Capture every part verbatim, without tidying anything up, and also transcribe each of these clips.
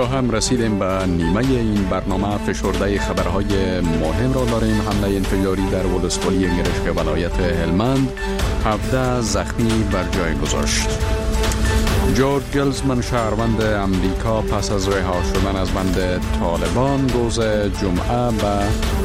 هم رسیدیم به نیمه این برنامه. فشرده خبرهای مهم را داریم. حمله انفجاری در ولسوالی گرشک ولایت هلمند، هفده زخمی بر جای گذاشت. جورج گلزمن شهروند امریکا پس از رها شدن از بند طالبان روز جمعه به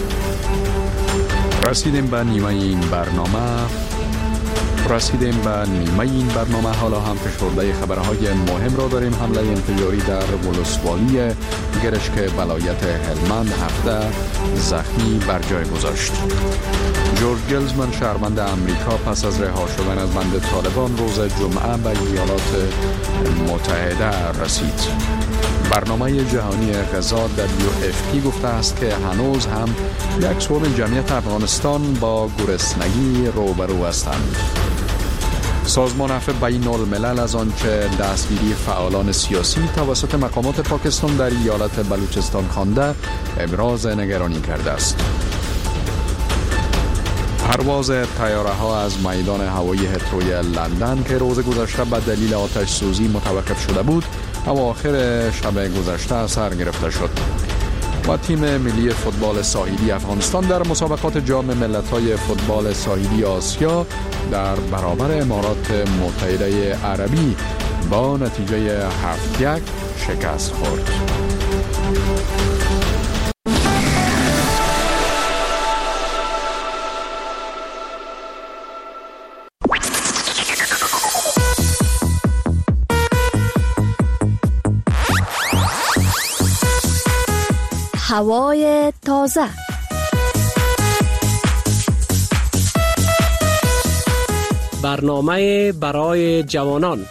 رسیدیم به نیمه این برنامه رسیدیم به نیمه این برنامه حالا هم فشرده خبرهای مهم را داریم. حمله انفجاری در ولسوالی گرشک ولایت هلمند، هفته زخمی بر جای گذاشت. جورج گلزمن شهروند امریکا پس از رها شدن از بند طالبان روز جمعه به ایالات متحده رسید. برنامه جهانی غذا دبلیو اف پی گفته است که هنوز هم یک سوم جمعیت افغانستان با گرسنگی روبرو هستند. سازمان عفو بین الملل از آنچه دستگیری فعالان سیاسی توسط مقامات پاکستان در ایالت بلوچستان خوانده ابراز نگرانی کرده است. پرواز طیاره ها از میدان هوایی هیتروی لندن که روز گذشته به دلیل آتش سوزی متوقف شده بود، اواخر شب گذشته سر گرفته شد. و تیم ملی فوتبال ساحلی افغانستان در مسابقات جام ملت‌های فوتبال ساحلی آسیا در برابر امارات متحده عربی با نتیجه هفت یک شکست خورد. هوای تازه. برنامه برای جوانان.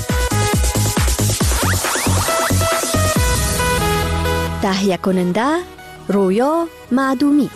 تهیه کننده رویا معدومی.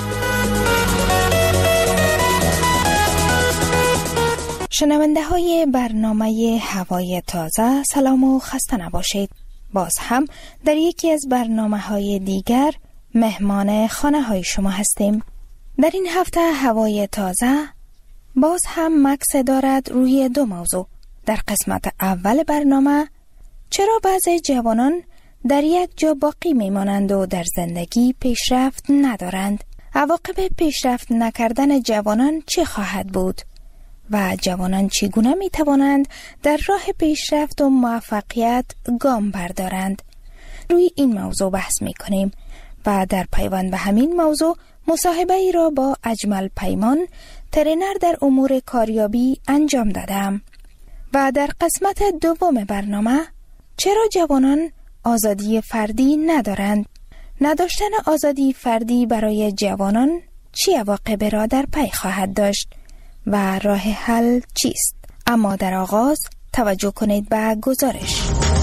شنونده های برنامه هوای تازه، سلام و خسته نباشید. باز هم در یکی از برنامه های دیگر مهمان خانه های شما هستیم. در این هفته هوای تازه باز هم مکس دارد روی دو موضوع. در قسمت اول برنامه چرا بعضی جوانان در یک جا باقی میمانند و در زندگی پیشرفت ندارند؟ عواقب پیشرفت نکردن جوانان چه خواهد بود؟ و جوانان چگونه می توانند در راه پیشرفت و موفقیت گام بردارند؟ روی این موضوع بحث می کنیم و در پیوند به همین موضوع مصاحبه ای را با اجمل پیمان، ترینر در امور کاریابی انجام دادم. و در قسمت دوم برنامه چرا جوانان آزادی فردی ندارند؟ نداشتن آزادی فردی برای جوانان چه عواقبی را در پی خواهد داشت و راه حل چیست؟ اما در آغاز توجه کنید به گزارش.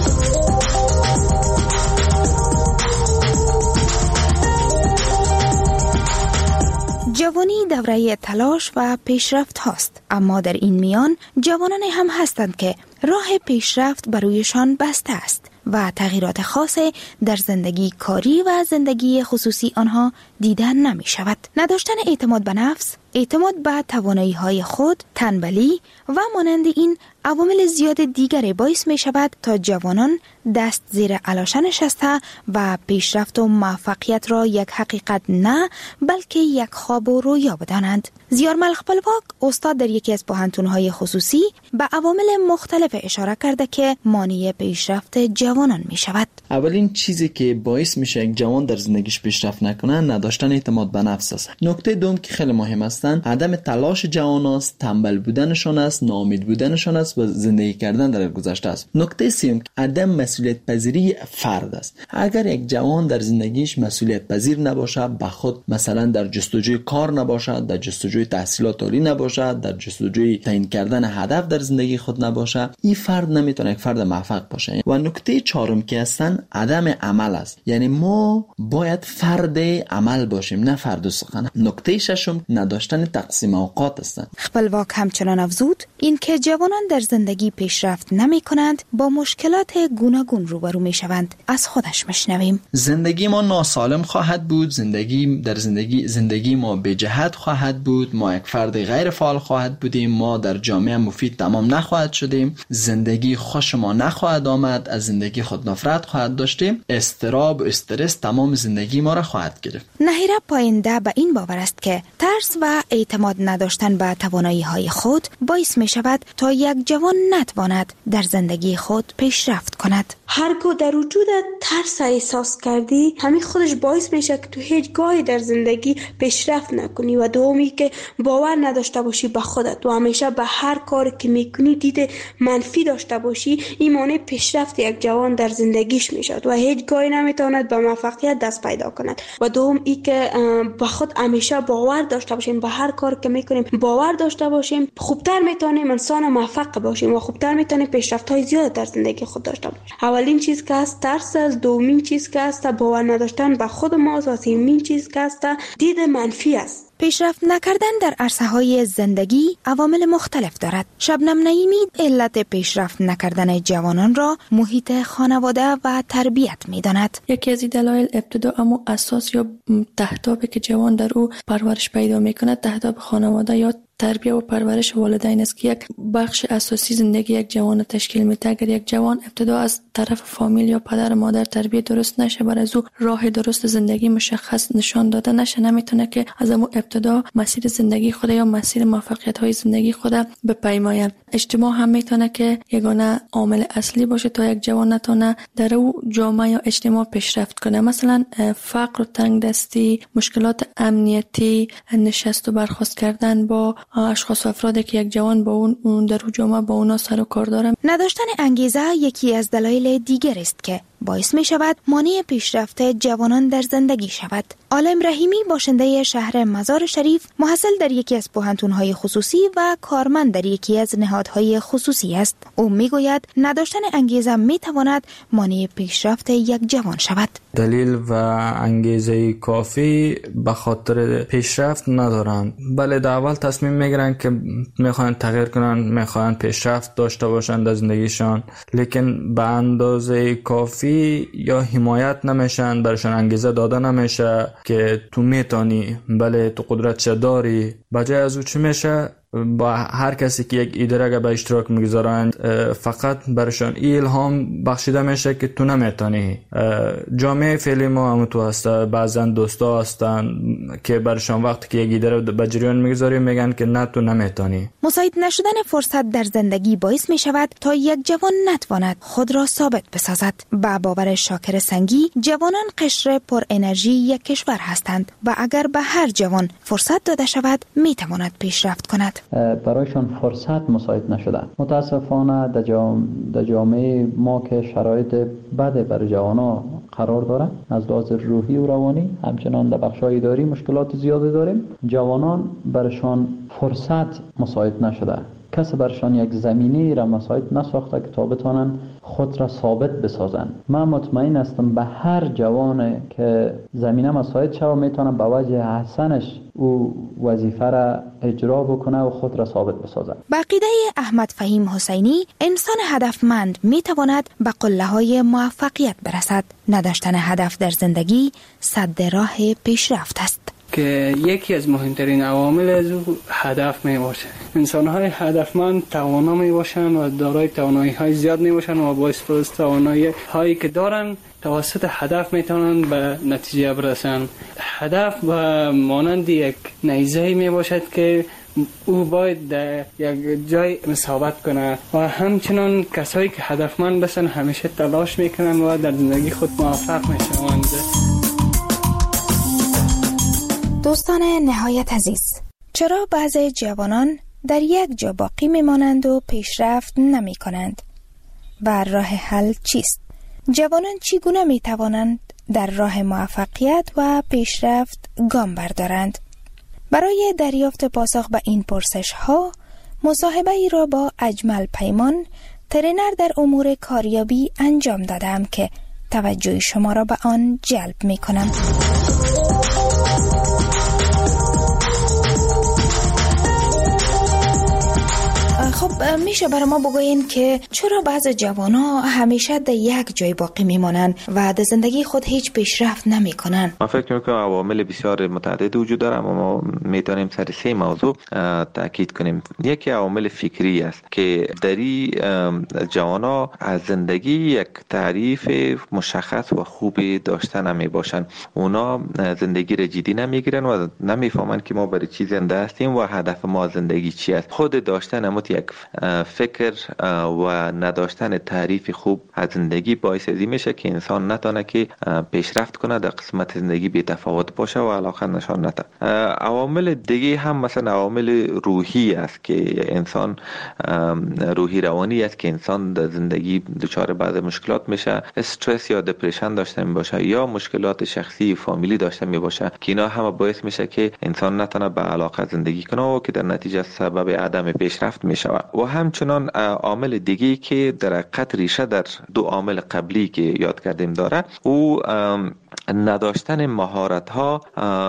جوانی دوره تلاش و پیشرفت هاست، اما در این میان جوانانی هم هستند که راه پیشرفت برویشان بسته است و تغییرات خاصی در زندگی کاری و زندگی خصوصی آنها دیدن نمی شود. نداشتن اعتماد به نفس، اعتماد به توانایی های خود، تنبلی و مانند این عوامل زیاد دیگری باعث می شود تا جوانان دست زیر علاشه نشسته و پیشرفت و موفقیت را یک حقیقت نه بلکه یک خواب و رویا بدانند. زیارمل خپلواک استاد در یکی از پوهنتون‌های خصوصی به عوامل مختلف اشاره کرده که مانع پیشرفت جوانان می شود. اولین چیزی که باعث میشه یک جوان در زندگیش پیشرفت نکنه نداشتن اعتماد به نفس است. نکته دوم که خیلی مهم هستند عدم تلاش جوان است، تنبل بودنشان است، ناامید بودنشان است و زندگی کردن در گذشته است. نکته سوم عدم مسئولیت پذیری فرد است. اگر یک جوان در زندگیش مسئولیت پذیر نباشه، به خود مثلا در جستجوی کار نباشد، در جستجوی تحصیلات عالی نباشد، در جستجوی تعیین کردن هدف در زندگی خود نباشه، این فرد نمیتونه یک فرد موفق باشه. و نکته چهارم که هستن عدم عمل است. یعنی ما باید فرد عمل باشیم نه فرد سخن. نکته ششم نداشتن تقسیم اوقات است. خپلواک همچنان افزود این که جوانان در زندگی پیشرفت نمی کنند با مشکلات گوناگون روبرو می شوند. از خودش مشنویم. زندگی ما ناسالم خواهد بود، زندگی در زندگی زندگی ما به جهت خواهد بود، ما یک فرد غیر فعال خواهد بودیم، ما در جامعه مفید تمام نخواهد شدیم، زندگی خوش ما نخواهد آمد، از زندگی خود نفرت خواهد خواهد داشتیم، اضطراب و استرس تمام زندگی ما را خواهد گرفت. نهیره پاینده به این باور است که ترس و اعتماد نداشتن به توانایی های خود باعث می شود تا یک جوان نتواند در زندگی خود پیشرفت کند. هرگاه در وجود ترس احساس کردی، همین خودش باعث میشه که تو هیچ گاهی در زندگی پیشرفت نکنی و دومی که باور نداشته باشی به خودت و همیشه به هر کاری که میکنی دید منفی داشته باشی. این مانع پیشرفت یک جوان در زندگیش میشد و هیچ گاهی نمیتواند به موفقیت دست پیدا کند. و دوم ای که به خود همیشه باور داشته باشیم، به هر کاری که میکنیم باور داشته باشیم، خوبتر میتونیم انسان موفق باشیم و خوبتر میتونیم پیشرفت های زیاد در زندگی خود داشته باشیم. اولین چیز که است ترس است، دومین چیز که است باور نداشتن به خود ماست و سومین چیز که است دید منفی است. پیشرفت نکردن در عرصه‌های زندگی عوامل مختلف دارد. شبنم نعیمی علت پیشرفت نکردن جوانان را محیط خانواده و تربیت می‌داند. یکی از دلایل ابتدا اما اساس یا تهدابی که جوان در او پرورش پیدا می‌کند تهداب خانواده یا تربیت و پرورش والدین است که یک بخش اساسی زندگی یک جوان تشکیل میده. اگر یک جوان ابتدا از طرف فامیل یا پدر و مادر تربیت درست نشه، بر از او راه درست زندگی مشخص نشان داده نشه، نمیتونه که از اون ابتدا مسیر زندگی خود یا مسیر موفقیت های زندگی خود بپیماید. اجتماع هم میتونه که یگانه عامل اصلی باشه تا یک جوان نتونه در او جامعه یا اجتماع پیشرفت کنه. مثلا فقر و تنگدستی، مشکلات امنیتی، نشست و برخاست کردن با اشخاص و افرادی که یک جوان با اون در جامعه با اونا سر و کار داره. نداشتن انگیزه یکی از دلایل دیگر است که باعث می شود مانع پیشرفت جوانان در زندگی شود. عالم رحیمی باشنده شهر مزار شریف، محصل در یکی از پوهنتون‌های خصوصی و کارمند در یکی از نهادهای خصوصی است. او می گوید نداشتن انگیزه می تواند مانع پیشرفت یک جوان شود. دلیل و انگیزه کافی به خاطر پیشرفت ندارند. بله، در اول تصمیم میگیرن که میخوان تغییر کنن، میخوان پیشرفت داشته باشند در زندگیشان، لیکن به اندازه کافی یا حمایت نمیشن، برشان انگیزه داده نمیشه که تو میتونی، بله تو قدرت داری. بجای از او چی میشه؟ با هر کسی که یک ایده را به اشتراک میگذارند فقط برشان الهام بخشیده میشه که تو نمیتونی. جامعه فعلی ما هم تو هسته، بعضن دوستا هستن که برشان وقتی که یک ایده را به جریان میگذاری میگن که نه تو نمیتونی. مساعد نشدن فرصت در زندگی باعث میشود تا یک جوان نتواند خود را ثابت بسازد. با باور شاکر سنگی، جوانان قشر پر انرژی یک کشور هستند و اگر به هر جوان فرصت داده شود میتواند پیشرفت کند. برایشان فرصت مساعد نشده. متاسفانه در جام... جامعه ما که شرایط بده برای جوانا قرار داره، از لحاظ روحی و روانی، همچنان در بخش‌های اداری مشکلات زیادی داریم. جوانان برایشان فرصت مساعد نشده. کسی برشان یک زمینه را مساعد نساخته که تا بتانن خود را ثابت بسازن. من مطمئن هستم به هر جوان که زمینه مساعد شود میتونه به وجه حسنش او وظیفه را اجرا بکنه و خود را ثابت بسازه. با عقیده احمد فهیم حسینی، انسان هدفمند میتواند به قله‌های موفقیت برسد. نداشتن هدف در زندگی سد راه پیشرفت است. که یکی از مهمترین عوامل از او هدف می باشه. انسان‌های هدفمند توانا می باشند و دارای توانایی‌های زیاد می باشند و با استفاده از توانایی‌هایی که دارند توسط هدف می توانند به نتیجه برسند. هدف و مانند یک نیزه‌ای می باشد که او باید در یک جای ثابت کنه و همچنان کسایی که هدفمند هستند همیشه تلاش میکنند و در زندگی خود موفق میشوند. دوستان نهایت عزیز، چرا بعضی جوانان در یک جا باقی میمانند و پیشرفت نمی کنند؟ و راه حل چیست؟ جوانان چگونه می توانند در راه موفقیت و پیشرفت گام بردارند؟ برای دریافت پاسخ به این پرسش ها، مصاحبه ای را با اجمل پیمان، ترینر در امور کاریابی انجام دادم که توجه شما را به آن جلب می کنم. خب میشه برای ما بگوین که چرا بعض جوان‌ها همیشه در یک جای باقی میمانند و در زندگی خود هیچ پیشرفت نمیکنن؟ من فکر میکنم عوامل بسیار متعدد وجود داره، اما ما میتونیم سر سه موضوع تاکید کنیم. یکی عوامل فکری است که دری جوانا از زندگی یک تعریف مشخص و خوبی داشته نمی باشن. اونا زندگی را جدی نمیگیرن و نمیفهمن که ما برای چی زنده هستیم و هدف ما زندگی چی است. خود داشتن امت یک فکر و نداشتن تعریف خوب از زندگی باعث ازی میشه که انسان نتونه که پیشرفت کنه، در قسمت زندگی بی تفاوت باشه و علاقه نشان نده. عوامل دیگه هم مثلا عوامل روحی است که انسان روحی روانی است که انسان در زندگی دچار بعض مشکلات میشه، استرس یا دپرشن داشته می باشه یا مشکلات شخصی و فامیلی داشته می باشه که اینا هم باعث میشه که انسان نتونه به علاقه زندگی کنه و که در نتیجه سبب عدم پیشرفت میشه. و همچنان عامل دیگه که در حقیقت ریشه در دو عامل قبلی که یاد کردیم داره، او نداشتن مهارت ها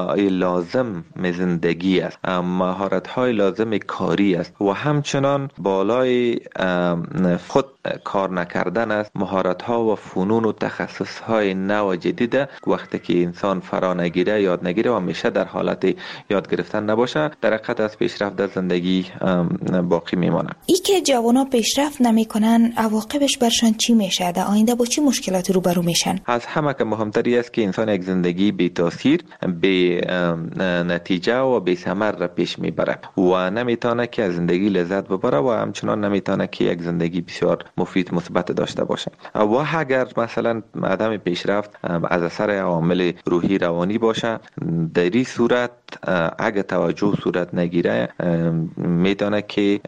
لازم زندگی است، مهارت های لازم کاری است و همچنان بالای خود کار نکردن است. مهارت ها و فنون و تخصص های نو جدید وقتی که انسان فرا نگیره، یاد نگیره و همیشه در حالت یاد گرفتن نباشه، در حقیقت از پیشرفت در زندگی باقی میمانه. ای که جوانا پیشرفت نمیکنن عواقبش برشان چی میشه؟ در آینده با چی مشکلاتی روبرو میشن؟ از همه که مهمتری است که انسان یک زندگی بی تاثیر، بی نتیجه و بی ثمر را پیش میبره و نمیتونه که از زندگی لذت ببره و همچنان نمیتونه که یک زندگی بسیار مفید مثبت داشته باشه. و اگر مثلا عدم پیشرفت از اثر عوامل روحی روانی باشه، در این صورت اگه توجه صورت نگیره میتونه که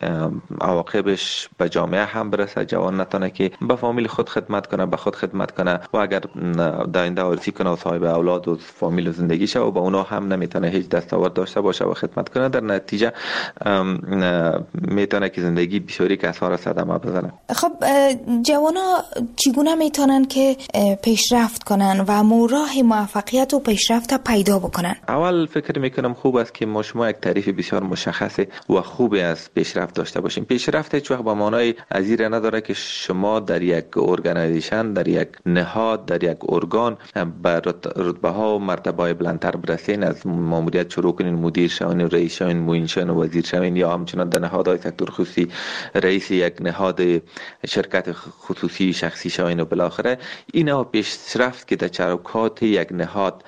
عواقبش به جامعه هم برسه. جوان نتونه که به فامیل خود خدمت کنه، به خود خدمت کنه و اگر در آینده آرزو کنه و صاحب اولاد و فامیل و زندگی شه و با اونا هم نمیتونه هیچ دستاورد داشته باشه و خدمت کنه، در نتیجه میتونه که زندگی بسیاری کسا را صدمه بزنه. خب جوانا چگونه میتونن که پیشرفت کنن و راه موفقیت و پیشرفت پیدا بکنن؟ اول فکر میکنم خوب است که ما شما یک تعریف بسیار مشخص و خوبی از پیشرفت داشته باشیم. پیشرفت هیچ وقت به معنای ازیره نداره که شما در یک ارگانایزیشن، در یک نهاد، در یک ارگان به رتبه ها و مرتبه های بلندتر برسین، از ماموریت شروع کنین، مدیر شوین، رئیس شوین، معین شوین، وزیر شوین یا همچنان در نهادهای سکتور خصوصی رئیس یک نهاد شرکت خصوصی شخصی شوین و بالاخره اینا پیشرفت که در چوکات یک نهاد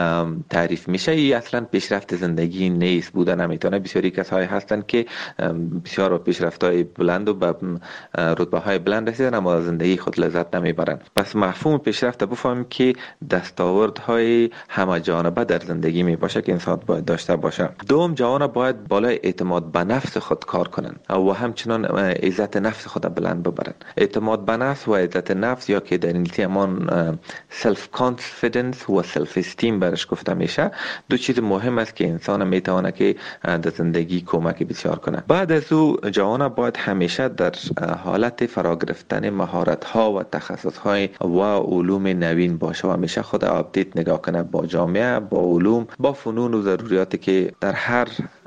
تعریف میشه، این اصلا پیشرفت زندگی نیست. بوده نمیتونه. بسیاری کسایی هستن که بسیار پیشرفت‌های بلند و به رتبه‌های بلند رسیدن اما زندگی خود لذت نمیبرن. پس مفهوم پیشرفت بفهمیم که دستاوردهای همه جانبه در زندگی می باشه که انسان باید داشته باشه. دوم، جوان باید بالای اعتماد به نفس خود کار کنن و همچنان عزت نفس خود بلند ببرن. اعتماد به نفس و عزت نفس یا که در انگلیسی همان سلف کانفیدنس و سلف استیم برش گفته میشه، دو چیز مهم است که انسان میتونه که در زندگی کمک بسیار کنه. بعد از او جوان باید همیشه در حالت فرا گرفتن مهارت ها و تخصص های و علوم نوین باشه و همیشه خود آپدیت نگاه کنه با جامعه، با علوم، با فنون و ضروریاتی که در هر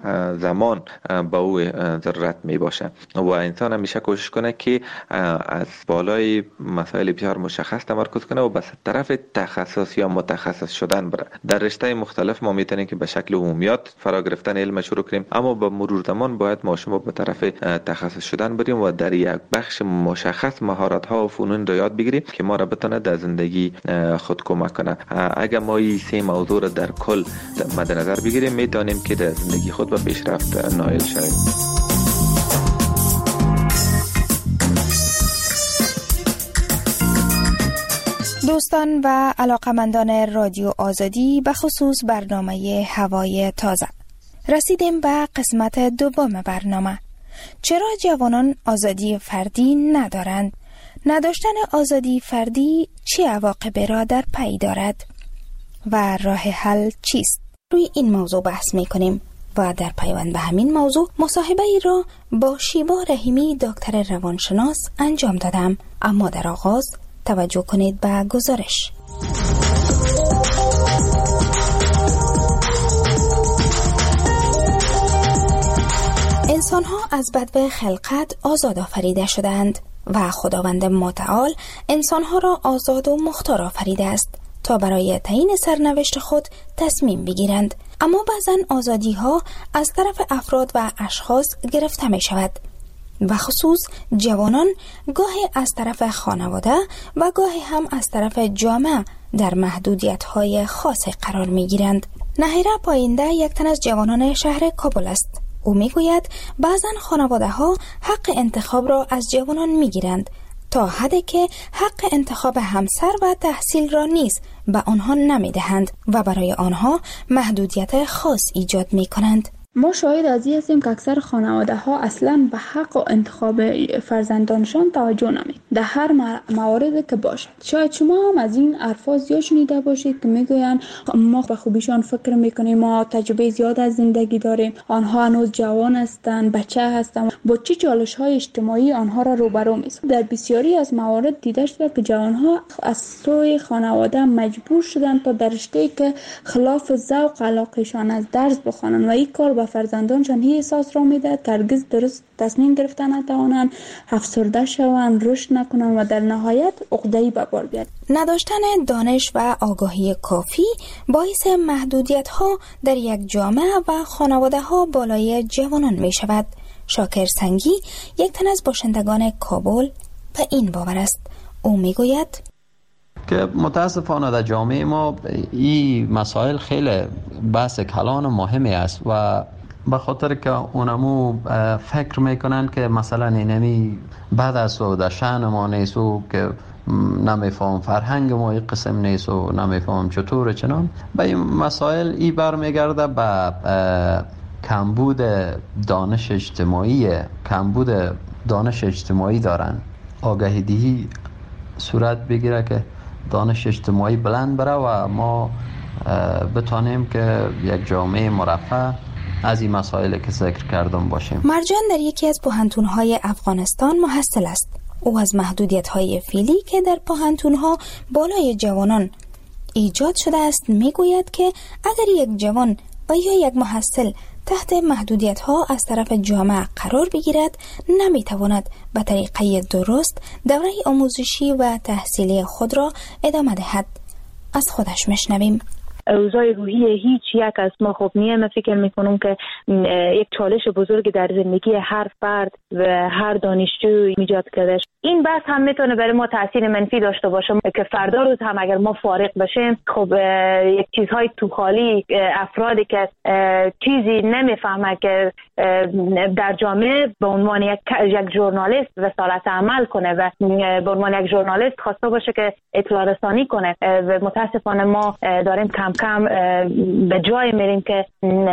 زمان با او ضرورت می باشه و انسان همیشه کوشش کنه که از بالای مسائل بسیار مشخص تمرکز کنه و به طرف تخصص یا متخصص شدن بره. در رشته مختلف ما میتونیم که به شکل عمومیات فرا گرفتن علم شروع کنیم، اما با مرور زمان باید ما شما به طرف تخصص شدن بریم و در یک بخش مشخص مهارت ها و فنون رو یاد بگیریم که ما را بتونه در زندگی خود کمک کنه. اگر ما این سه موضوع رو در کل مد نظر بگیریم میتونیم که در زندگی خود به پیشرفت نائل شویم. دوستان و علاقمندان رادیو آزادی، به خصوص برنامه هوای تازه، رسیدیم به قسمت دوم برنامه. چرا جوانان آزادی فردی ندارند؟ نداشتن آزادی فردی چه عواقبی را در پی دارد و راه حل چیست؟ روی این موضوع بحث می کنیم و در پیوند به همین موضوع مصاحبه ای را با شیبا رحیمی دکتر روانشناس انجام دادم. اما در آغاز توجه کنید به گزارش. انسان‌ها از بدو خلقت آزاد آفریده شدند و خداوند متعال انسان‌ها را آزاد و مختار آفریده است تا برای تعیین سرنوشت خود تصمیم بگیرند. اما بعضن آزادی‌ها از طرف افراد و اشخاص گرفته می شود و خصوص جوانان گاهی از طرف خانواده و گاهی هم از طرف جامعه در محدودیت‌های خاص قرار می‌گیرند. نهیره پاینده یک تن از جوانان شهر کابل است. او می‌گوید بعضن خانواده‌ها حق انتخاب را از جوانان می‌گیرند تا حدی که حق انتخاب همسر و تحصیل را نیز به آنها نمی‌دهند و برای آنها محدودیت خاص ایجاد می‌کنند. ما شاهد از این هستیم که اکثر خانواده ها اصلا به حق و انتخاب فرزندانشان توجه نمی در هر مواردی که باشد. شاید شما هم از این الفاظ زیاد شنیده باشید که میگویند ما به خوبیشان فکر میکنیم، ما تجربه زیاد از زندگی داریم، آنها هنوز جوان هستند، بچه هستند. با چه چالش های اجتماعی آنها را روبرو می‌سازد. در بسیاری از موارد دیده شده که جوانها از سوی خانواده مجبور شدند تا در رشته‌ای که خلاف ذوق علاقهشان از درس بخوانند و این کار فرزندانشان هی احساس را میده که هرگز درست تصمیم گرفتن نتوانند، افسرده شوند، رشد نکنند و در نهایت عقده‌ای به بار بیاید. نداشتن دانش و آگاهی کافی باعث محدودیت ها در یک جامعه و خانواده ها بالای جوانان می شود. شاکر سنگی یک تن از باشندگان کابل به این باور است. او می گوید که متاسفانه در جامعه ما این مسائل خیلی بحث کلان و مهمی است و به خاطر که اونمو فکر میکنن که مثلا اینمی بعد از و در شأن ما نیست و که نمیفهم فرهنگ ما این قسم نیست و نمیفهم چطور چنان به این مسائل ای برمیگرده به کمبود دانش اجتماعی کمبود دانش اجتماعی دارن. آگاهی دهی صورت بگیره که دانش اجتماعی بلند بره و ما بتانیم که یک جامعه مرفه از این مسائل که ذکر کردم باشیم. مرجان در یکی از پوهنتون‌های افغانستان محصل است. او از محدودیت‌های فعلی که در پوهنتون‌ها بالای جوانان ایجاد شده است میگوید که اگر یک جوان و یا یک محصل تحت محدودیت‌ها از طرف جامعه قرار بگیرد نمیتواند به طریقه درست دوره آموزشی و تحصیلی خود را ادامه دهد. از خودش میشنویم. اوضاع روحی هیچ یک از ما خوب نیه. من فکر میکنم که یک چالش بزرگ در زندگی هر فرد و هر دانشجو ایجاد کرده. این بحث هم میتونه برای ما تاثیر منفی داشته باشه که فردا روز هم اگر ما فارغ بشیم خب یک چیزهای تو خالی افرادی که چیزی نمیفهمه که در جامعه به عنوان یک یک ژورنالیست رسالت عمل کنه و به عنوان یک ژورنالیست خواسته باشه که اطلاع رسانی کنه و متاسفانه ما داریم کم کم به جای میریم که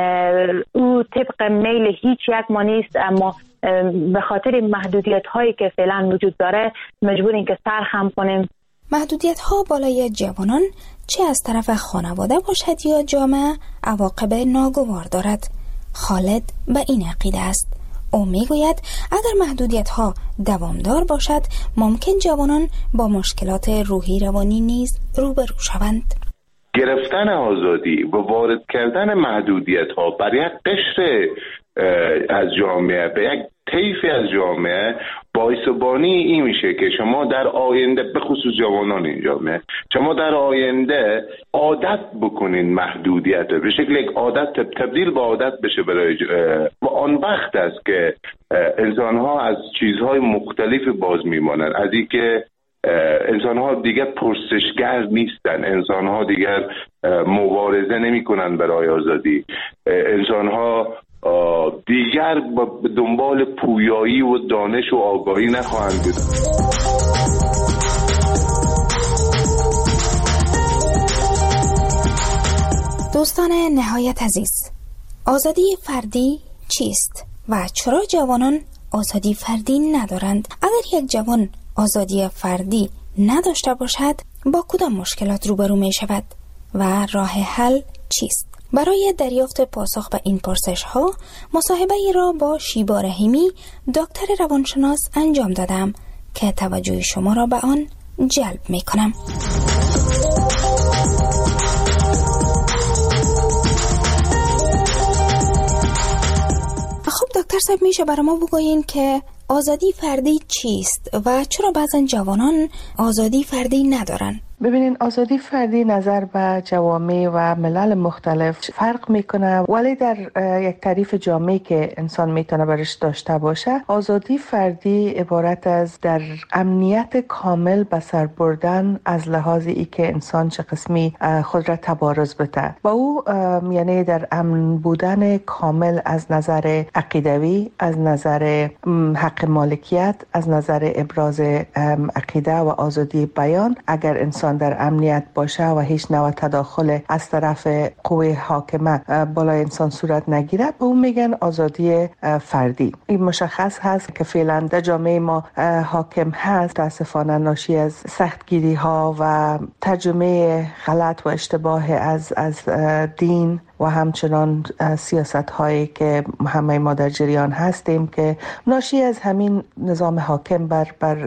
او طبق میل هیچ یک ما نیست، اما به خاطر محدودیت هایی که فعلا وجود داره مجبوریم که سر خم کنیم. محدودیت ها بالای جوانان چه از طرف خانواده باشد یا جامعه عواقب ناگوار دارد. خالد به این عقیده است. او میگوید اگر محدودیت ها دوامدار باشد ممکن جوانان با مشکلات روحی روانی نیز روبرو شوند. گرفتن آزادی و وارد کردن محدودیت ها بر یک قشر از جامعه به یک طیفی از جامعه باعث و بانی این میشه که شما در آینده به خصوص جوانان این جامعه شما در آینده عادت بکنین محدودیت به شکل یک عادت تبدیل به عادت بشه برای و آن وقت است که انسان ها از چیزهای مختلف باز میمانند. از این که انسان ها دیگر پرسشگر نیستن، انسان ها دیگر مبارزه نمی کنن برای آزادی، انسان ها دیگر به دنبال پویایی و دانش و آگاهی نخواهند بود. دوستان نهایت عزیز، آزادی فردی چیست و چرا جوانان آزادی فردی ندارند؟ اگر یک جوان آزادی فردی نداشته باشد با کدام مشکلات روبرو می شود و راه حل چیست؟ برای دریافت پاسخ به این پرسش ها مصاحبه ای را با شیبا رحیمی دکتر روانشناس انجام دادم که توجه شما را به آن جلب می کنم. خب دکتر صاحب میشه برای ما بگوین که آزادی فردی چیست و چرا بعضن جوانان آزادی فردی ندارن؟ ببینین آزادی فردی نظر به جوامع و ملل مختلف فرق میکنه، ولی در یک تعریف جامعی که انسان میتونه برش داشته باشه، آزادی فردی عبارت از در امنیت کامل به سر بردن از لحاظ ای که انسان چه قسمی خود را تبارز بده و او یعنی در امن بودن کامل از نظر عقیدوی، از نظر حق مالکیت، از نظر ابراز عقیده و آزادی بیان. اگر انسان در امنیت باشه و هیچ نوع تداخل از طرف قوه حاکمه بالای انسان صورت نگیره، به اون میگن آزادی فردی. این مشخص هست که فعلا در جامعه ما حاکم هست تاسفانه ناشی از سختگیری ها و ترجمه غلط و اشتباه از از دین و همچنان سیاست هایی که همه ما در جریان هستیم که ناشی از همین نظام حاکم بر بر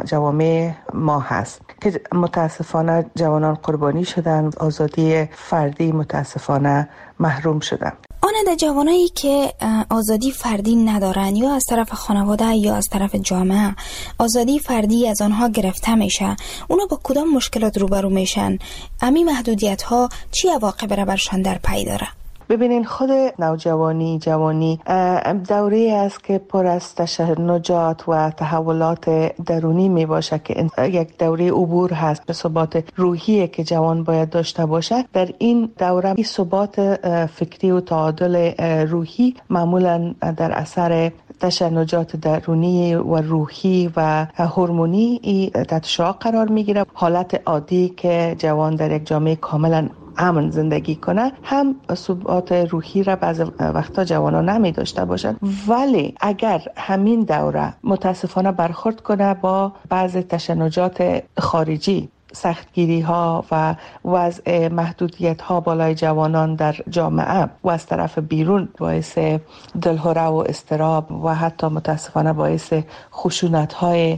جوامع ما هست که متاسفانه جوانان قربانی شدن، آزادی فردی متاسفانه محروم شدن. آن در جوانایی که آزادی فردی ندارن یا از طرف خانواده یا از طرف جامعه آزادی فردی از آنها گرفته میشه، اونا با کدام مشکلات روبرو میشن؟ امی محدودیت ها چی عواقب را برشان در پی داره؟ ببینین خود نوجوانی جوانی دوره است که پر از تشنجات و تحولات درونی می باشه که یک دوره عبور هست به ثبات روحی که جوان باید داشته باشه. در این دوره این ثبات فکری و تعادل روحی معمولا در اثر تشنجات درونی و روحی و هورمونی تحت شعاع قرار میگیره. حالت عادی که جوان در یک جامعه کاملا امن زندگی کنه هم ثبات روحی را بعض وقتا جوانا نمی داشته باشند، ولی اگر همین دوره متاسفانه برخورد کنه با بعض تشنجات خارجی، سختگیری ها و وضع محدودیت ها بالای جوانان در جامعه و از طرف بیرون باعث دلهره و اضطراب و حتی متاسفانه باعث خشونت های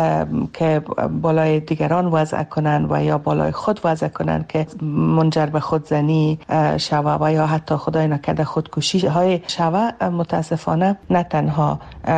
که بالای دیگران وضع کنن و یا بالای خود وضع کنن که منجر به خودزنی شوه و یا حتی خدای نکرده خودکشی های شوه، متاسفانه نه تنها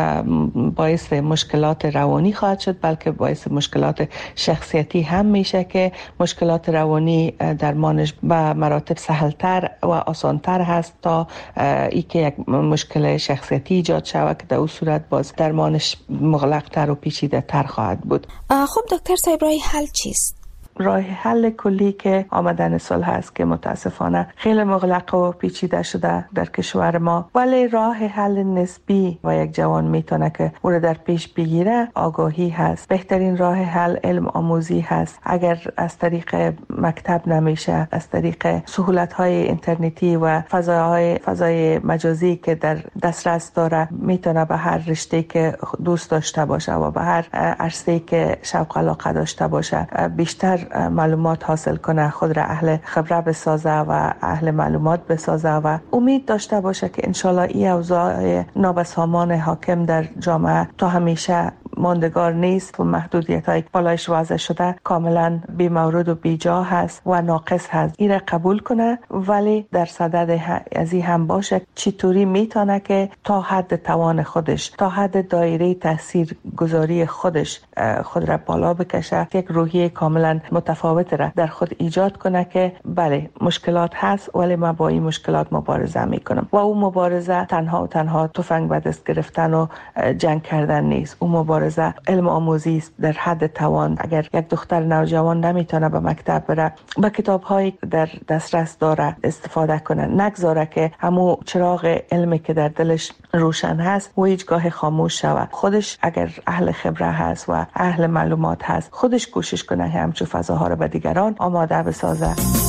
باعث مشکلات روانی خواهد شد بلکه باعث مشکلات شخصیتی هم میشه که مشکلات روانی درمانش به مراتب سهلتر و آسانتر هست تا ای که یک مشکل شخصیتی ایجاد شود که در اون صورت باز درمانش مغلق‌تر و پیچیده‌تر خواهد بود. خب دکتر صاحب راه حل چیست؟ راه حل کلی که آمدن سال هست که متاسفانه خیلی مغلق و پیچیده شده در کشور ما، ولی راه حل نسبی و یک جوان میتونه که او را در پیش بگیره آگاهی هست. بهترین راه حل علم آموزی هست. اگر از طریق مکتب نمیشه، از طریق سهولت‌های اینترنتی و فضاهای فضای مجازی که در دسترس داره میتونه به هر رشته که دوست داشته باشه و به هر عرصه‌ای که شوق علاقه داشته باشه بیشتر معلومات حاصل کنه، خود را اهل خبره بسازه و اهل معلومات بسازه و امید داشته باشه که انشالله این اوضاع نابسامان حاکم در جامعه تا همیشه ماندگار نیست و محدودیت های بالایش وضع شده کاملا بی مورد و بی جا هست و ناقص هست. این را قبول کنه، ولی در صدد از این هم باشه چطوری میتونه که تا حد توان خودش، تا حد دایره تاثیر گذاری خودش خود را بالا بکشه، یک روحیه کاملا متفاوت را در خود ایجاد کنه که بله مشکلات هست ولی من با این مشکلات مبارزه میکنم. و اون مبارزه تنها و تنها تفنگ به دست گرفتن و جنگ کردن نیست. اون مبارزه علم آموزی است در حد توان. اگر یک دختر نوجوان نمیتونه به مکتب بره، با کتاب‌هایی در دسترس داره استفاده کنه، نگذاره که همون چراغ علمی که در دلش روشن هست و هیچگاه خاموش شود. خودش اگر اهل خبره هست و اهل معلومات هست، خودش کوشش کنه همچون فضاها رو به دیگران آماده بسازه.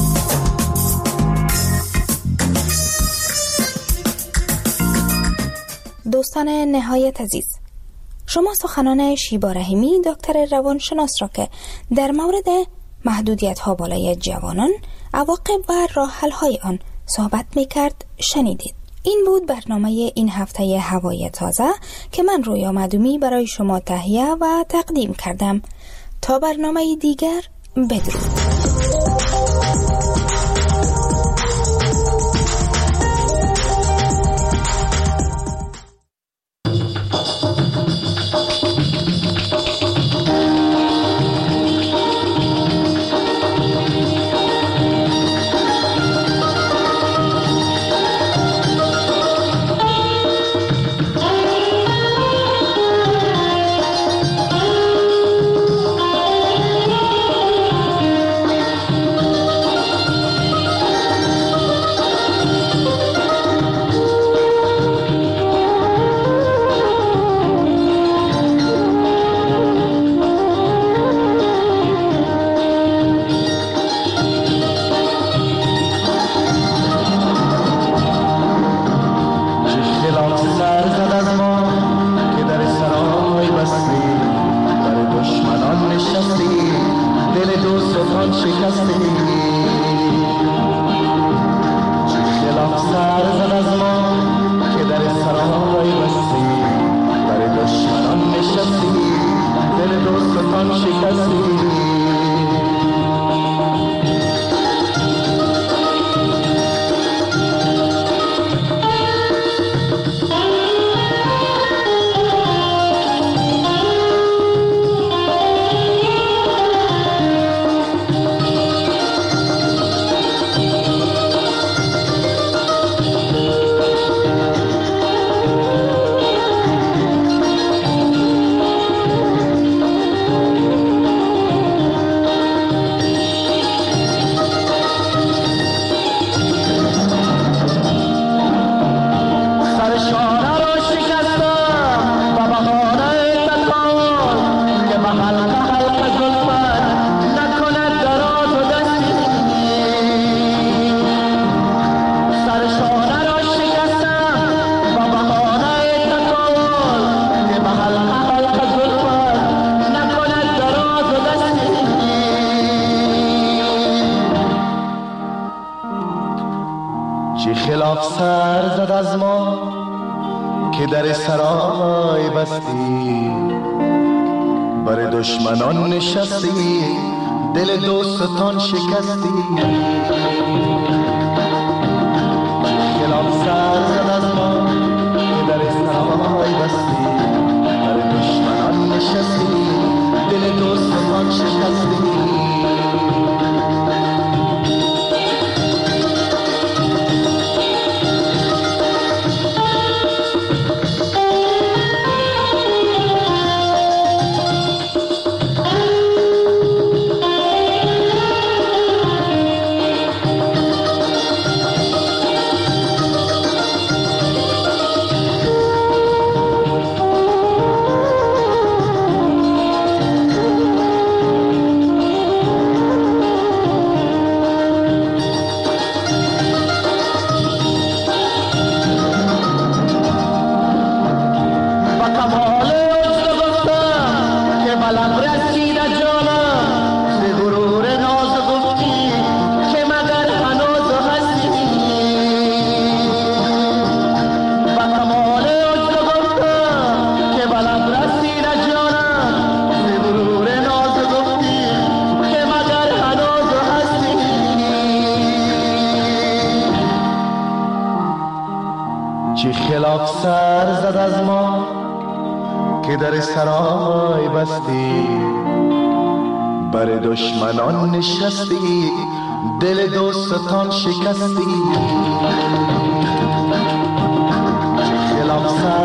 دوستان نهایت عزیز، شما سخنان شیبا رحیمی دکتر روانشناس را که در مورد محدودیت ها بالای جوانان، عواقب و راه حل های آن صحبت می کرد شنیدید. این بود برنامه این هفته هوای تازه که من رویا مدومی برای شما تهیه و تقدیم کردم. تا برنامه دیگر، بدرود. دشمنان شکستی. سر زد از ما که در سرای بستی، بر دشمنان نشستی، دل دوستان شکستی. خلاف سر زد از ما که در سرای بستی، بر دشمنان نشستی، دل دوستان شکستی. سر زد از ما که در سرای بستی، بر دشمنان نشستی، دل دوستان شکستی. خلاف سر